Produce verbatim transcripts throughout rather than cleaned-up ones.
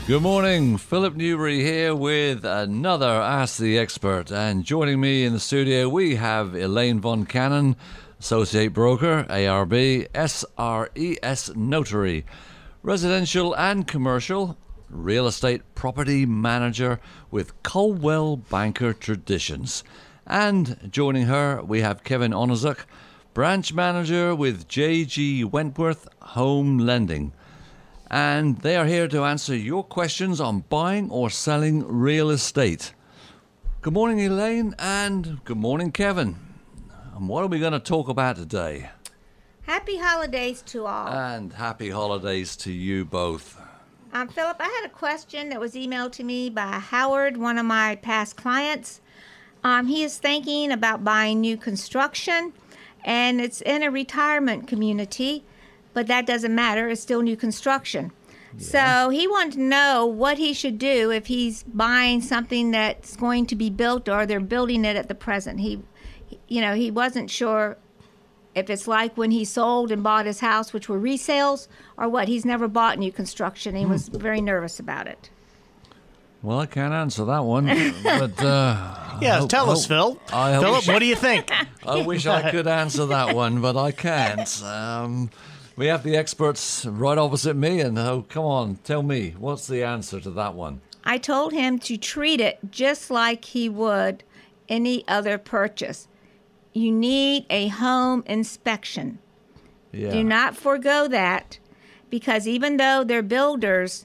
Good morning, Philip Newberry here with another Ask the Expert. And joining me in the studio, we have Elaine Von Cannon, Associate Broker, A R B, S R E S Notary, Residential and Commercial, Real Estate Property Manager with Coldwell Banker Traditions. And joining her, we have Kevin Onizuk, Branch Manager with J G Wentworth Home Lending. And they are here to answer your questions on buying or selling real estate. Good morning, Elaine, and good morning, Kevin. And what are we going to talk about today? Happy holidays to all. And happy holidays to you both. Um, Philip, I had a question that was emailed to me by Howard, one of my past clients. Um, he is thinking about buying new construction, and it's in a retirement community. But that doesn't matter. It's still new construction. Yeah. So he wanted to know what he should do if he's buying something that's going to be built or they're building it at the present. He, you know, he wasn't sure if it's like when he sold and bought his house, which were resales, or what. He's never bought new construction. He hmm. was very nervous about it. Well, I can't answer that one. But uh, yeah, hope, tell hope, us, Phil. I Philip, wish, what do you think? I wish I could answer that one, but I can't. Um, We have the experts right opposite me, and oh, come on, tell me, what's the answer to that one? I told him to treat it just like he would any other purchase. You need a home inspection. Yeah. Do not forego that, because even though they're builders,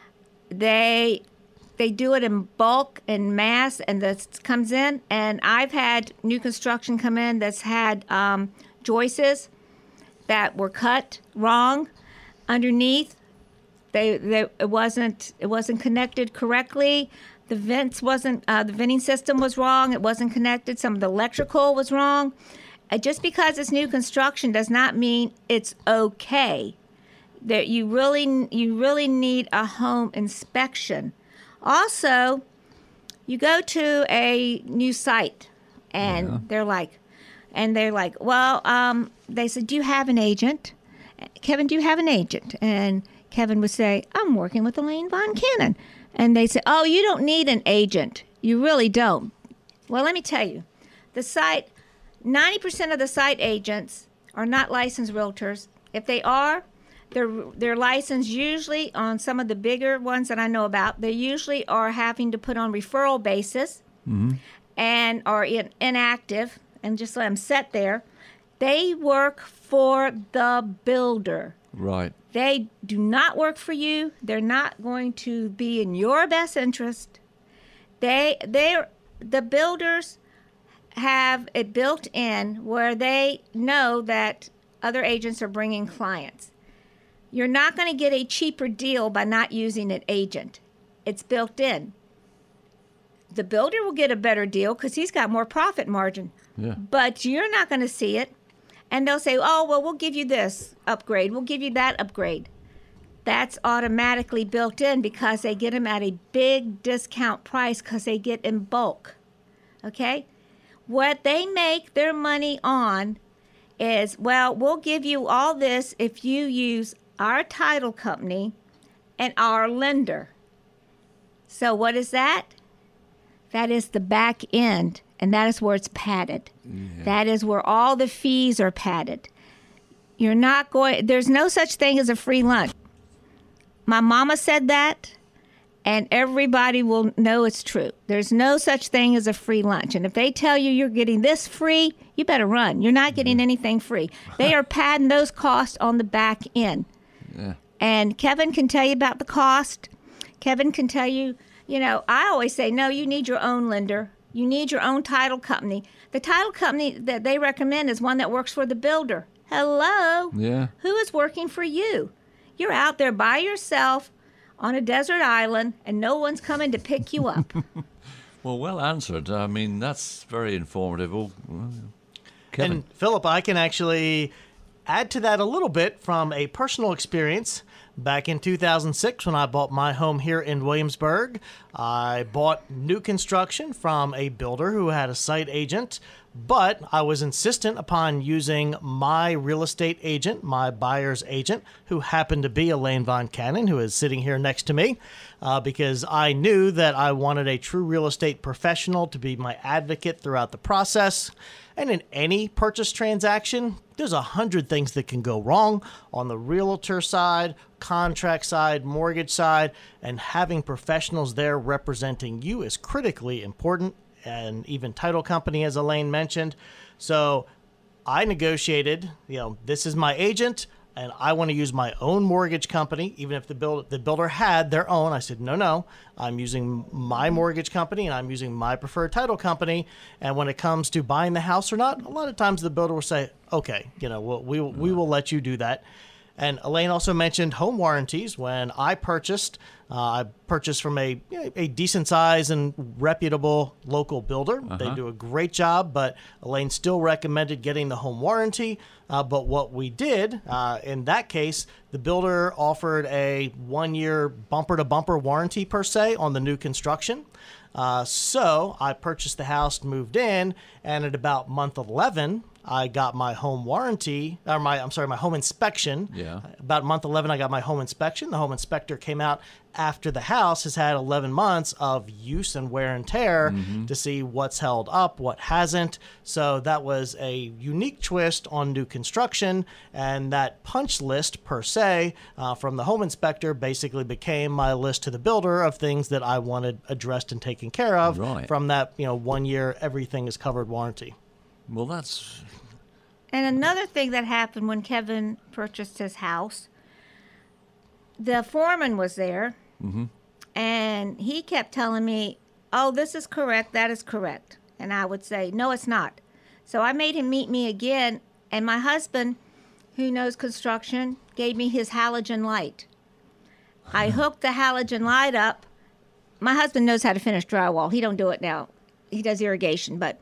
they they do it in bulk and mass, and this comes in. And I've had new construction come in that's had um, joists that were cut wrong underneath. They, they it wasn't it wasn't connected correctly. The vents wasn't uh, the venting system was wrong. It wasn't connected. Some of the electrical was wrong. Uh, just because it's new construction does not mean it's okay. That you really you really need a home inspection. Also, you go to a new site and yeah. they're like. And they're like, well, um, they said, do you have an agent? Kevin, do you have an agent? And Kevin would say, I'm working with Elaine Von Cannon. And they say, oh, you don't need an agent. You really don't. Well, let me tell you, the site, ninety percent of the site agents are not licensed realtors. If they are, they're, they're licensed usually on some of the bigger ones that I know about. They usually are having to put on referral basis mm-hmm. and are in, inactive. And just let them sit there. They work for the builder. Right. They do not work for you. They're not going to be in your best interest. They, they're, the builders have it built in where they know that other agents are bringing clients. You're not going to get a cheaper deal by not using an agent. It's built in. The builder will get a better deal because he's got more profit margin. Yeah. But you're not going to see it. And they'll say, oh, well, we'll give you this upgrade. We'll give you that upgrade. That's automatically built in because they get them at a big discount price because they get in bulk. Okay? What they make their money on is, well, we'll give you all this if you use our title company and our lender. So what is that? That is the back end, and that is where it's padded. Yeah. That is where all the fees are padded. You're not going, there's no such thing as a free lunch. My mama said that, and everybody will know it's true. There's no such thing as a free lunch. And if they tell you you're getting this free, you better run. You're not getting anything free. They are padding those costs on the back end. Yeah. And Kevin can tell you about the cost. Kevin can tell you, you know, I always say, no, you need your own lender. You need your own title company. The title company that they recommend is one that works for the builder. Hello? Yeah. Who is working for you? You're out there by yourself on a desert island, and no one's coming to pick you up. Well, well answered. I mean, that's very informative. Oh, Kevin. And, Philip, I can actually add to that a little bit from a personal experience. Back in two thousand six, when I bought my home here in Williamsburg, I bought new construction from a builder who had a site agent, but I was insistent upon using my real estate agent, my buyer's agent, who happened to be Elaine Von Cannon, who is sitting here next to me, uh, because I knew that I wanted a true real estate professional to be my advocate throughout the process. And in any purchase transaction, there's a hundred things that can go wrong on the realtor side, contract side, mortgage side, and having professionals there representing you is critically important, and even title company, as Elaine mentioned. So I negotiated, you know, this is my agent, and I want to use my own mortgage company, even if the build, the builder had their own. I said, no, no, I'm using my mortgage company and I'm using my preferred title company. And when it comes to buying the house or not, a lot of times the builder will say, okay, you know, we'll, we, we will let you do that. And Elaine also mentioned home warranties. When I purchased, uh, I purchased from a a decent size and reputable local builder. Uh-huh. They do a great job, but Elaine still recommended getting the home warranty. Uh, but what we did, uh, in that case, the builder offered a one-year bumper-to-bumper warranty per se on the new construction. Uh, so I purchased the house, moved in, and at about month eleven, I got my home warranty, or my, I'm sorry, my home inspection. Yeah. About month eleven, I got my home inspection. The home inspector came out after the house has had eleven months of use and wear and tear mm-hmm. to see what's held up, what hasn't. So that was a unique twist on new construction. And that punch list per se uh, from the home inspector basically became my list to the builder of things that I wanted addressed and taken care of right. from that, you know, one year, everything is covered warranty. Well, that's... And another thing that happened when Kevin purchased his house, the foreman was there, mm-hmm. and he kept telling me, oh, this is correct, that is correct. And I would say, no, it's not. So I made him meet me again, and my husband, who knows construction, gave me his halogen light. I hooked the halogen light up. My husband knows how to finish drywall. He don't do it now. He does irrigation, but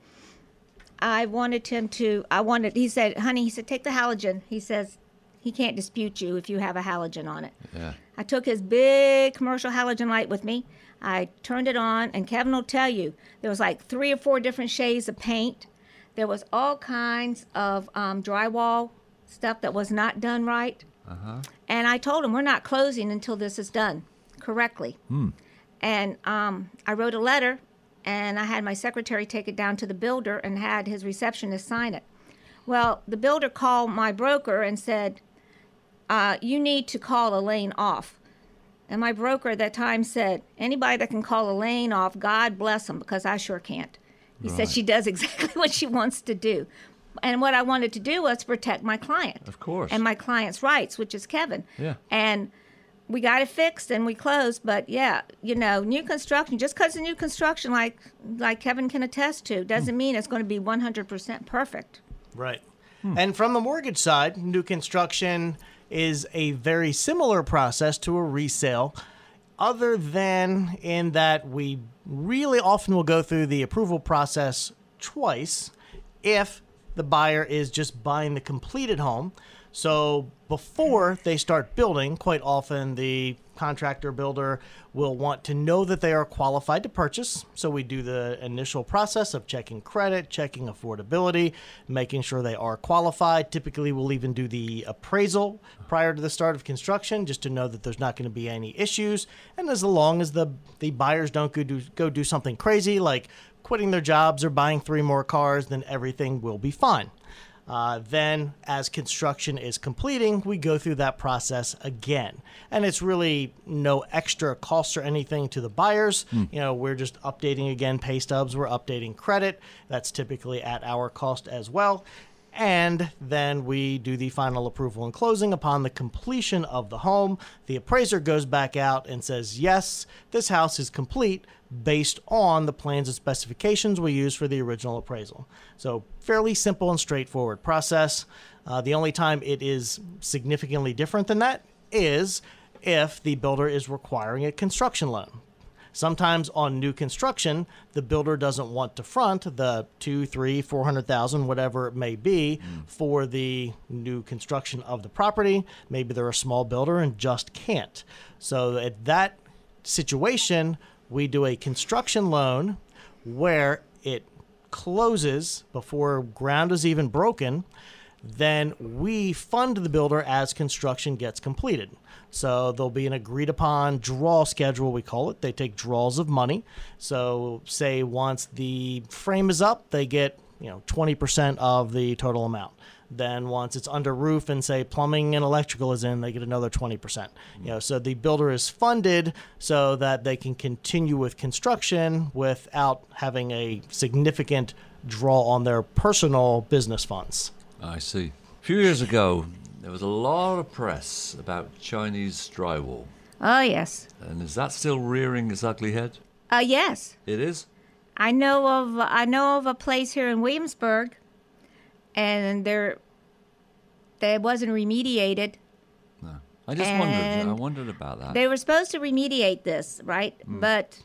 I wanted him to, I wanted, he said, honey, he said, take the halogen. He says, he can't dispute you if you have a halogen on it. Yeah. I took his big commercial halogen light with me. I turned it on, and Kevin will tell you, there was like three or four different shades of paint. There was all kinds of um, drywall stuff that was not done right. Uh-huh. And I told him, we're not closing until this is done correctly. Hmm. And um, I wrote a letter, and I had my secretary take it down to the builder and had his receptionist sign it. Well, the builder called my broker and said, uh, you need to call Elaine off. And my broker at that time said, anybody that can call Elaine off, God bless them, because I sure can't. He right. said she does exactly what she wants to do. And what I wanted to do was protect my client. Of course. And my client's rights, which is Kevin. Yeah. And we got it fixed and we closed, but yeah, you know, new construction, just because of new construction, like like Kevin can attest to, doesn't hmm. mean it's going to be one hundred percent perfect. Right. Hmm. And from the mortgage side, new construction is a very similar process to a resale, other than in that we really often will go through the approval process twice if the buyer is just buying the completed home. So before they start building, quite often the contractor builder will want to know that they are qualified to purchase. So we do the initial process of checking credit, checking affordability, making sure they are qualified. Typically, we'll even do the appraisal prior to the start of construction just to know that there's not going to be any issues. And as long as the, the buyers don't go do, go do something crazy like quitting their jobs or buying three more cars, then everything will be fine. Uh, then, as construction is completing, we go through that process again. And it's really no extra cost or anything to the buyers. Mm. You know, we're just updating, again, pay stubs. We're updating credit. That's typically at our cost as well. And then we do the final approval and closing upon the completion of the home. The appraiser goes back out and says, yes, this house is complete based on the plans and specifications we use for the original appraisal. So fairly simple and straightforward process. Uh, the only time it is significantly different than that is if the builder is requiring a construction loan. Sometimes on new construction, the builder doesn't want to front the two, three, four hundred thousand, whatever it may be, mm. for the new construction of the property. Maybe they're a small builder and just can't. So at that situation, we do a construction loan where it closes before ground is even broken. Then we fund the builder as construction gets completed. So there'll be an agreed upon draw schedule, we call it. They take draws of money. So say once the frame is up, they get, you know, twenty percent of the total amount. Then once it's under roof and say plumbing and electrical is in, they get another twenty percent. You know, so the builder is funded so that they can continue with construction without having a significant draw on their personal business funds. I see. A few years ago, there was a lot of press about Chinese drywall. Oh, yes. And is that still rearing its ugly head? Uh, yes. It is? I know of I know of a place here in Williamsburg, and there, that wasn't remediated. No. I just wondered. I wondered about that. They were supposed to remediate this, right? Mm. But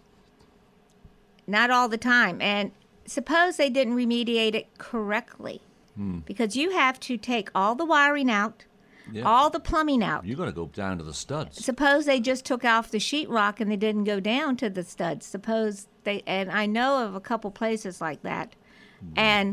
not all the time. And suppose they didn't remediate it correctly. Hmm. Because you have to take all the wiring out, yeah. all the plumbing out. You got to go down to the studs. Suppose they just took off the sheetrock and they didn't go down to the studs. Suppose they, and I know of a couple places like that, hmm. and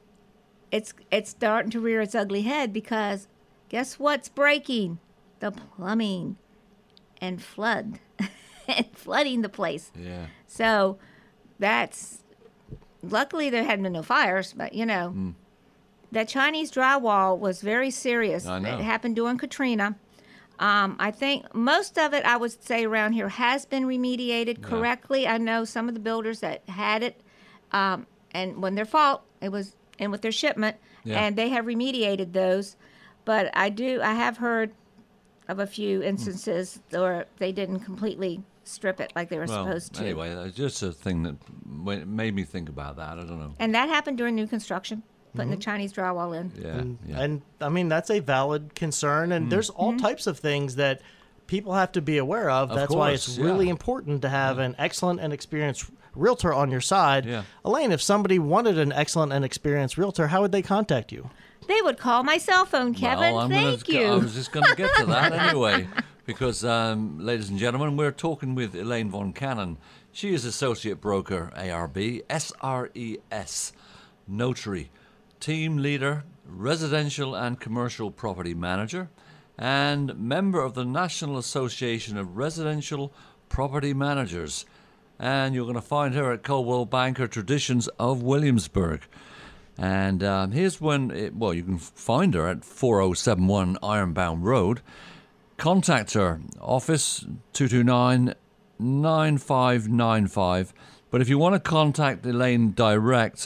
it's it's starting to rear its ugly head because guess what's breaking? The plumbing and flood and flooding the place. Yeah. So that's luckily there hadn't been no fires, but you know. Hmm. That Chinese drywall was very serious. I know. It happened during Katrina. Um, I think most of it, I would say, around here has been remediated yeah. correctly. I know some of the builders that had it, um, and when their fault, it was in with their shipment, yeah. and they have remediated those. But I do, I have heard of a few instances mm. where they didn't completely strip it like they were well, supposed to. Anyway, that's just a thing that made me think about that. I don't know. And that happened during new construction. Putting mm-hmm. the Chinese drywall in. Yeah, and, yeah. and, I mean, that's a valid concern. And mm. there's all mm-hmm. types of things that people have to be aware of. of That's course, why it's yeah. really important to have yeah. an excellent and experienced realtor on your side. Yeah. Elaine, if somebody wanted an excellent and experienced realtor, how would they contact you? They would call my cell phone, Kevin. Well, I'm Thank gonna, you. I was just going to get to that anyway. Because, um, ladies and gentlemen, we're talking with Elaine Von Cannon. She is Associate Broker, A R B, S R E S, Notary, Team Leader, Residential and Commercial Property Manager, and member of the National Association of Residential Property Managers. And you're going to find her at Coldwell Banker Traditions of Williamsburg. And um, here's when, it, well, you can find her at four oh seven one Ironbound Road. Contact her, office two two nine, nine five nine five. But if you want to contact Elaine direct,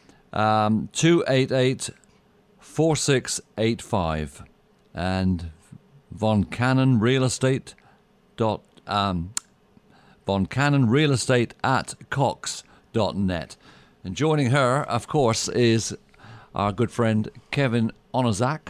Um, two eight eight, four six eight five and Von Cannon Real Estate dot um, Von Cannon Real Estate at Cox dot net. And joining her, of course, is our good friend Kevin Onazak.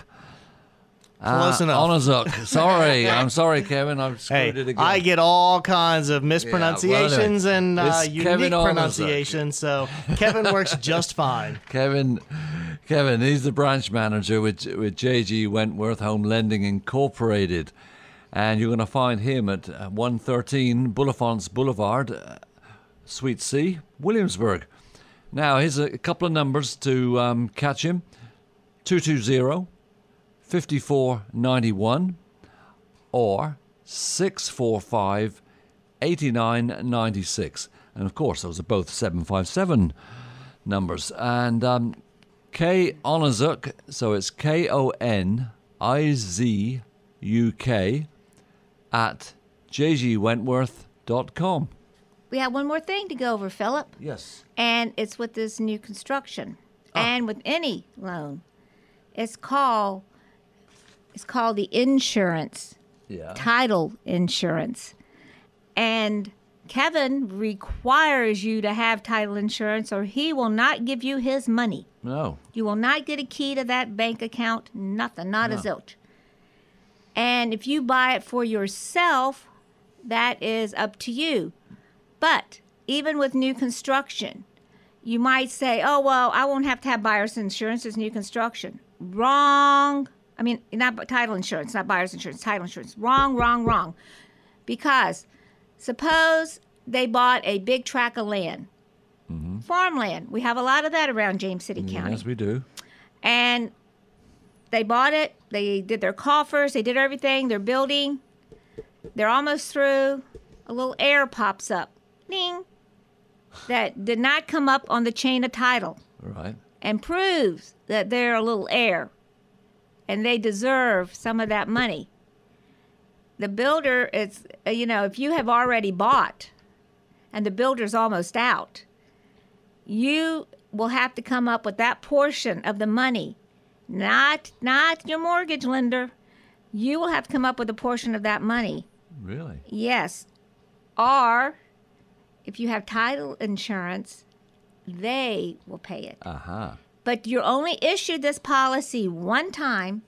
Close uh, enough. Onazak. Sorry, I'm sorry, Kevin. I've screwed hey, it again. I get all kinds of mispronunciations yeah, well, and uh, unique Kevin pronunciations, so Kevin works just fine. Kevin, Kevin, he's the branch manager with with J G Wentworth Home Lending Incorporated, and you're going to find him at one thirteen Boulefonts Boulevard, uh, Suite C, Williamsburg. Now, here's a couple of numbers to um, catch him: two two zero, five four nine one or six four five, eight nine nine six. And of course, those are both seven five seven numbers. And um, K Onazuk, so it's K O N I Z U K at j g wentworth dot com. We have one more thing to go over, Philip. Yes. And it's with this new construction. Ah. And with any loan. It's called it's called the insurance. Yeah. Title insurance. And Kevin requires you to have title insurance or he will not give you his money. No. You will not get a key to that bank account, nothing, not No. a zilch. And if you buy it for yourself, that is up to you. But even with new construction, you might say, oh, well, I won't have to have buyer's insurance. It's new construction. Wrong. I mean, not title insurance, not buyer's insurance, title insurance. Wrong, wrong, wrong. Because suppose they bought a big tract of land, mm-hmm. farmland. We have a lot of that around James City County. Yes, we do. And they bought it. They did their coffers. They did everything. They're building. They're almost through. A little error pops up. Ding. That did not come up on the chain of title. Right. And proves that they're a little heir. And they deserve some of that money. The builder, it's, you know, if you have already bought and the builder's almost out, you will have to come up with that portion of the money. Not, not your mortgage lender. You will have to come up with a portion of that money. Really? Yes. Or if you have title insurance, they will pay it. Uh-huh. But you're only issued this policy one time,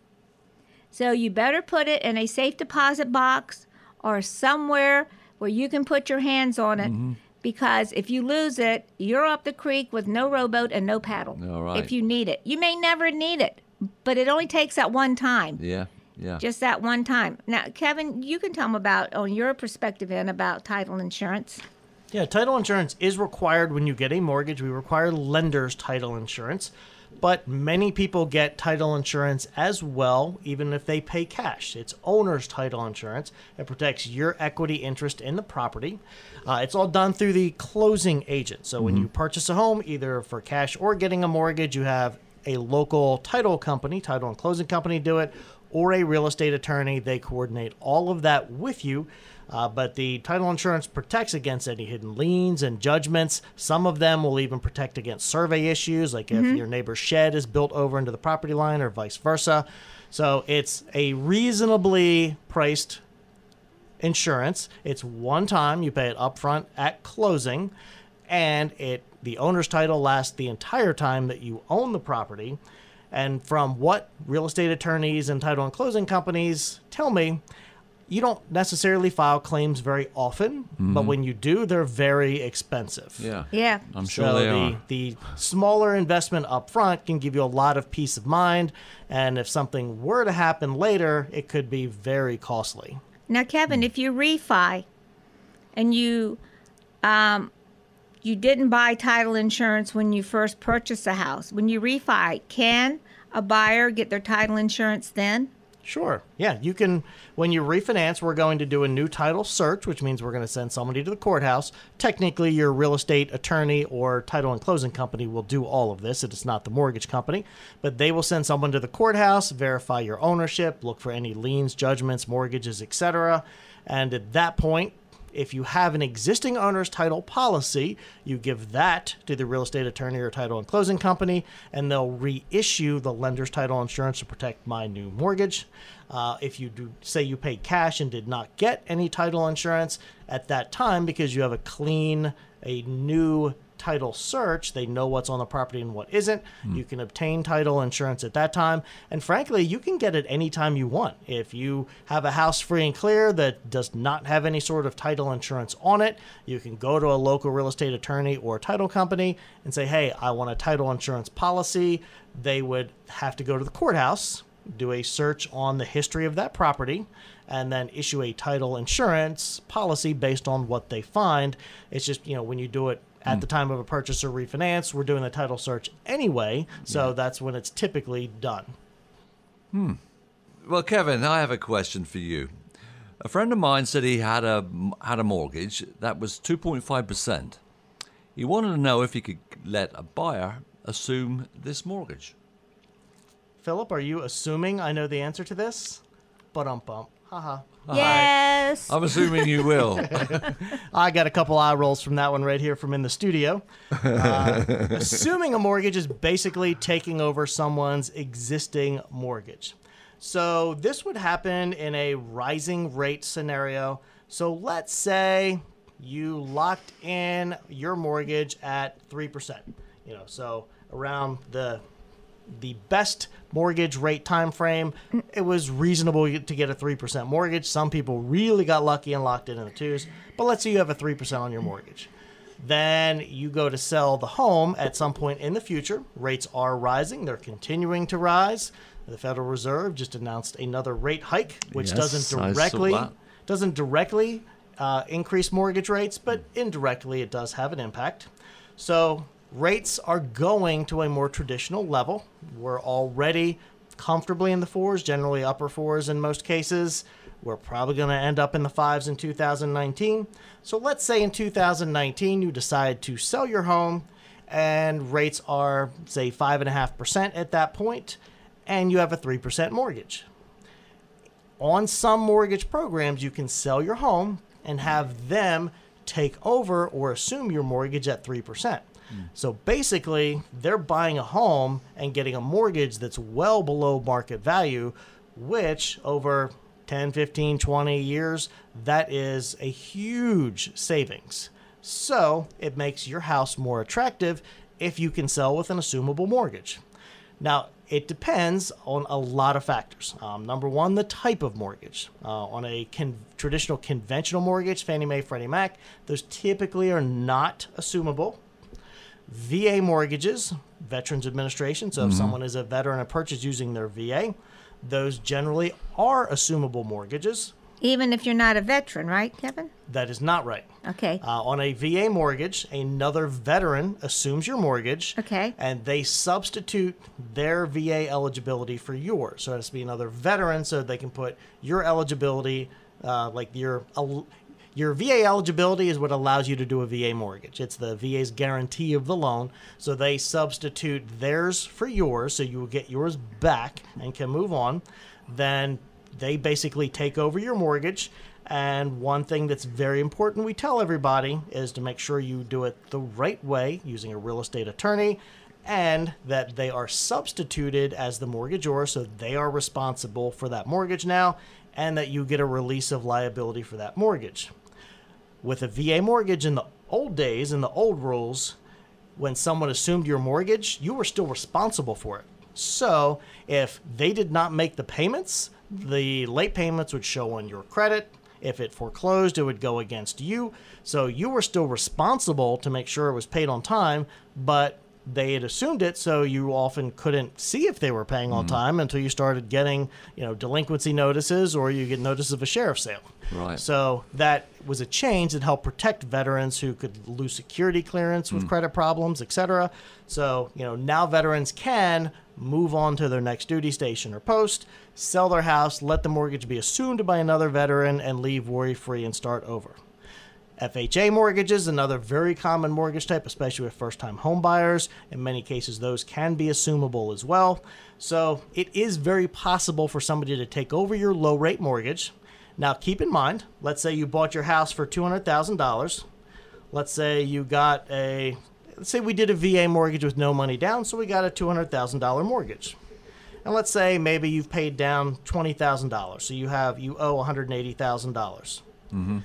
so you better put it in a safe deposit box or somewhere where you can put your hands on it, mm-hmm. because if you lose it, you're up the creek with no rowboat and no paddle. All right. If you need it. You may never need it, but it only takes that one time. Yeah, yeah. Just that one time. Now, Kevin, you can tell them about, on your perspective in, about title insurance. Yeah, title insurance is required when you get a mortgage. We require lender's title insurance, but many people get title insurance as well, even if they pay cash. It's owner's title insurance. It protects your equity interest in the property. Uh, it's all done through the closing agent. So mm-hmm. when you purchase a home, either for cash or getting a mortgage, you have a local title company, title and closing company do it, or a real estate attorney. They coordinate all of that with you. Uh, but the title insurance protects against any hidden liens and judgments. Some of them will even protect against survey issues, like mm-hmm. if your neighbor's shed is built over into the property line or vice versa. So it's a reasonably priced insurance. It's one time. You pay it upfront at closing, and it the owner's title lasts the entire time that you own the property. And from what real estate attorneys and title and closing companies tell me, you don't necessarily file claims very often, mm-hmm. but when you do, they're very expensive. Yeah. Yeah. I'm sure so they the, are. The smaller investment up front can give you a lot of peace of mind, and if something were to happen later, it could be very costly. Now, Kevin, if you refi and you um, you didn't buy title insurance when you first purchased a house, when you refi, can a buyer get their title insurance then? Sure. Yeah, you can. When you refinance, we're going to do a new title search, which means we're going to send somebody to the courthouse. Technically, your real estate attorney or title and closing company will do all of this. It is not the mortgage company, but they will send someone to the courthouse, verify your ownership, look for any liens, judgments, mortgages, et cetera. And at that point, if you have an existing owner's title policy, you give that to the real estate attorney or title and closing company, and they'll reissue the lender's title insurance to protect my new mortgage. Uh, if you do say you paid cash and did not get any title insurance at that time because you have a clean, a new title search, they know what's on the property and what isn't. Mm. You can obtain title insurance at that time. And frankly, you can get it anytime you want. If you have a house free and clear that does not have any sort of title insurance on it, you can go to a local real estate attorney or title company and say, hey, I want a title insurance policy. They would have to go to the courthouse, do a search on the history of that property, and then issue a title insurance policy based on what they find. It's just, you know, when you do it at the time of a purchase or refinance, we're doing the title search anyway, so yeah. that's when it's typically done. Hmm. Well, Kevin, I have a question for you. A friend of mine said he had a had a mortgage that was two point five percent. He wanted to know if he could let a buyer assume this mortgage. Philip, are you assuming I know the answer to this? Ba-dum-bum. Haha. Yes. I'm assuming you will. I got a couple eye rolls from that one right here from in the studio. Uh, assuming a mortgage is basically taking over someone's existing mortgage. So this would happen in a rising rate scenario. So let's say you locked in your mortgage at three percent. You know, so around the the best mortgage rate time frame, it was reasonable to get a three percent mortgage. Some people really got lucky and locked in in the twos, but let's say you have a three percent on your mortgage. Then you go to sell the home at some point in the future. Rates are rising. They're continuing to rise. The Federal Reserve just announced another rate hike, which Yes, doesn't I saw directly that. doesn't directly uh, increase mortgage rates, but indirectly it does have an impact. So rates are going to a more traditional level. We're already comfortably in the fours, generally upper fours in most cases. We're probably going to end up in the fives in two thousand nineteen. So let's say in two thousand nineteen you decide to sell your home and rates are, say, five point five percent at that point, and you have a three percent mortgage. On some mortgage programs, you can sell your home and have them take over or assume your mortgage at three percent. So basically, they're buying a home and getting a mortgage that's well below market value, which over ten, fifteen, twenty years, that is a huge savings. So it makes your house more attractive if you can sell with an assumable mortgage. Now, it depends on a lot of factors. Um, number one, the type of mortgage. Uh, on a con- traditional conventional mortgage, Fannie Mae, Freddie Mac, those typically are not assumable. V A mortgages, Veterans Administration, so if someone is a veteran and purchased using their V A, those generally are assumable mortgages. Even if you're not a veteran, right, Kevin? That is not right. Okay. Uh, on a V A mortgage, another veteran assumes your mortgage. Okay. And they substitute their V A eligibility for yours. So it has to be another veteran so they can put your eligibility, uh, like your el- your V A eligibility is what allows you to do a V A mortgage. It's the V A's guarantee of the loan. So they substitute theirs for yours, so you will get yours back and can move on. Then they basically take over your mortgage. And one thing that's very important we tell everybody is to make sure you do it the right way using a real estate attorney, and that they are substituted as the mortgagor, so they are responsible for that mortgage now, and that you get a release of liability for that mortgage. With a V A mortgage in the old days, in the old rules, when someone assumed your mortgage, you were still responsible for it. So if they did not make the payments, the late payments would show on your credit. If it foreclosed, it would go against you. So you were still responsible to make sure it was paid on time, but they had assumed it, so you often couldn't see if they were paying on time until you started getting, you know, delinquency notices or you get notice of a sheriff's sale. Right. So that was a change that helped protect veterans who could lose security clearance with credit problems, et cetera. So, you know, now veterans can move on to their next duty station or post, sell their house, let the mortgage be assumed by another veteran, and leave worry-free and start over. F H A mortgages, another very common mortgage type, especially with first-time home buyers. In many cases, those can be assumable as well. So it is very possible for somebody to take over your low-rate mortgage. Now, keep in mind, let's say you bought your house for two hundred thousand dollars. Let's say you got a, let's say we did a V A mortgage with no money down, so we got a two hundred thousand dollars mortgage. And let's say maybe you've paid down twenty thousand dollars, so you have you owe one hundred eighty thousand dollars. Mm-hmm.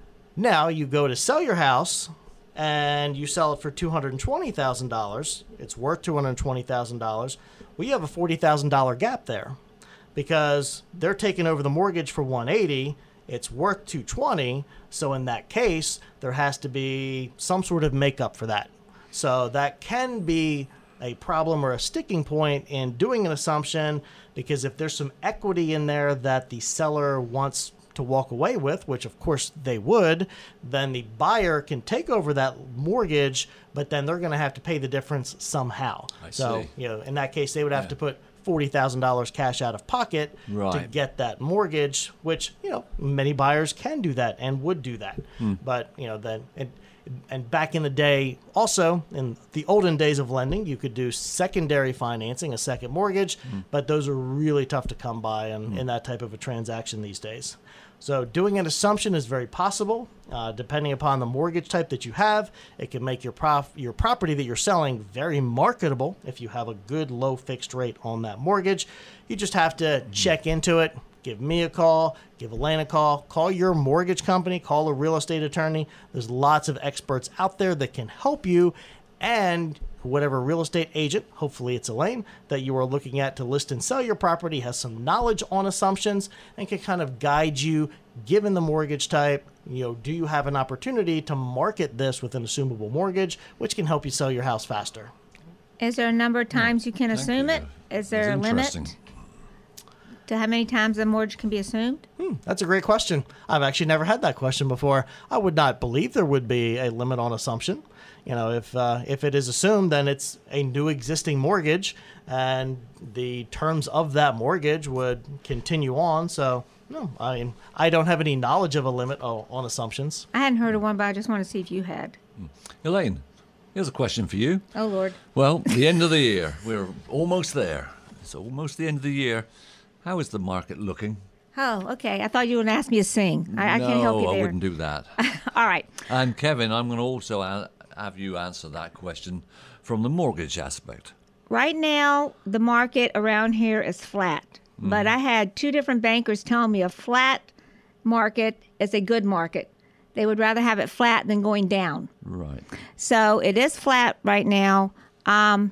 Now you go to sell your house and you sell it for two hundred twenty thousand dollars. It's worth two hundred twenty thousand dollars. Well, you have a forty thousand dollars gap there because they're taking over the mortgage for one hundred eighty thousand dollars. It's worth two hundred twenty thousand dollars. So in that case, there has to be some sort of makeup for that. So that can be a problem or a sticking point in doing an assumption, because if there's some equity in there that the seller wants to walk away with, which of course they would, then the buyer can take over that mortgage, but then they're going to have to pay the difference somehow. I so, see. you know, in that case, they would have Yeah. to put forty thousand dollars cash out of pocket to Right. get that mortgage, which, you know, many buyers can do that and would do that. Hmm. But, you know, then it, and back in the day, also in the olden days of lending, you could do secondary financing, a second mortgage, but those are really tough to come by in, in that type of a transaction these days. So doing an assumption is very possible. Uh, depending upon the mortgage type that you have, it can make your prof- your property that you're selling very marketable if you have a good low fixed rate on that mortgage. You just have to check into it. Give me a call, give Elaine a call, call your mortgage company, call a real estate attorney. There's lots of experts out there that can help you, and whatever real estate agent, hopefully it's Elaine, that you are looking at to list and sell your property has some knowledge on assumptions and can kind of guide you, given the mortgage type. You know, do you have an opportunity to market this with an assumable mortgage, which can help you sell your house faster? Is there a number of times you can Thank assume you. it? Is there That's a limit interesting. to how many times a mortgage can be assumed? Hmm, that's a great question. I've actually never had that question before. I would not believe there would be a limit on assumption. You know, if uh, if it is assumed, then it's a new existing mortgage, and the terms of that mortgage would continue on. So, no, I mean, I don't have any knowledge of a limit o- on assumptions. I hadn't heard of one, but I just want to see if you had. Elaine, here's a question for you. Oh, Lord. Well, the end of the year. We're almost there. It's almost the end of the year. How is the market looking? Oh, okay. I thought you were going to ask me to sing. I, I no, can't help you I there. wouldn't do that. All right. And Kevin, I'm going to also a- have you answer that question from the mortgage aspect. Right now, the market around here is flat. Mm. But I had two different bankers telling me a flat market is a good market. They would rather have it flat than going down. Right. So it is flat right now. Um,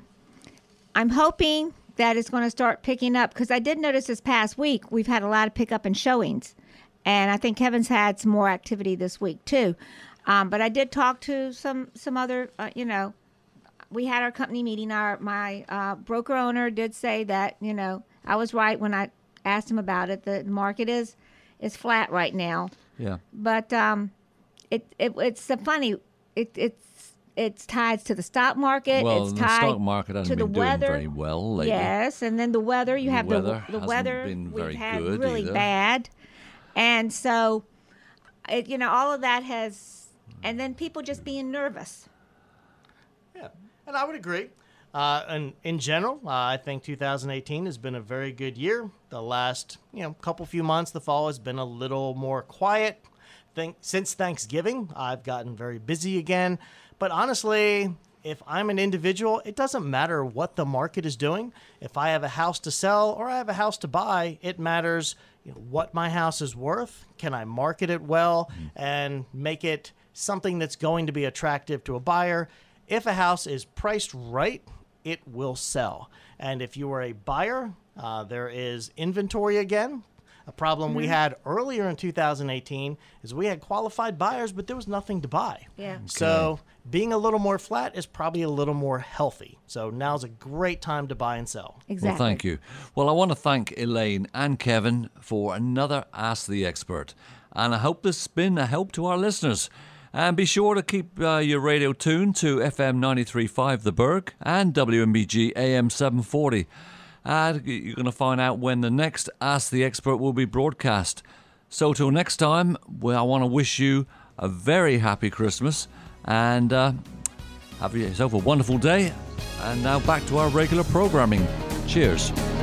I'm hoping that it's going to start picking up, because I did notice this past week we've had a lot of pickup in showings. And I think Kevin's had some more activity this week, too. Um, but I did talk to some some other, uh, you know, we had our company meeting. Our my uh, broker owner did say that, you know, I was right when I asked him about it. The market is is flat right now. Yeah. But um, it, it it's a funny. It it's it's tied to the stock market. Well, it's the tied stock market hasn't to the been doing weather. very well lately. Yes, and then the weather. You The have weather the the hasn't weather. been we've very had good really either. bad, and so it, you know, all of that has. And then people just being nervous. Yeah, and I would agree. Uh, and in general, uh, I think two thousand eighteen has been a very good year. The last, you know, couple few months, the fall has been a little more quiet. Think since Thanksgiving, I've gotten very busy again. But honestly, if I'm an individual, it doesn't matter what the market is doing. If I have a house to sell or I have a house to buy, it matters, you know, what my house is worth. Can I market it well and make it something that's going to be attractive to a buyer? If a house is priced right, it will sell. And if you are a buyer, uh, there is inventory again. A problem we had earlier in two thousand eighteen is we had qualified buyers, but there was nothing to buy. Yeah. So being a little more flat is probably a little more healthy. So now's a great time to buy and sell. Exactly. Well, thank you. Well, I want to thank Elaine and Kevin for another Ask the Expert. And I hope this has been a help to our listeners. And be sure to keep uh, your radio tuned to F M ninety-three point five The Berg and W M B G A M seven forty. And you're going to find out when the next Ask the Expert will be broadcast. So till next time, well, I want to wish you a very happy Christmas and uh, have yourself a wonderful day. And now back to our regular programming. Cheers.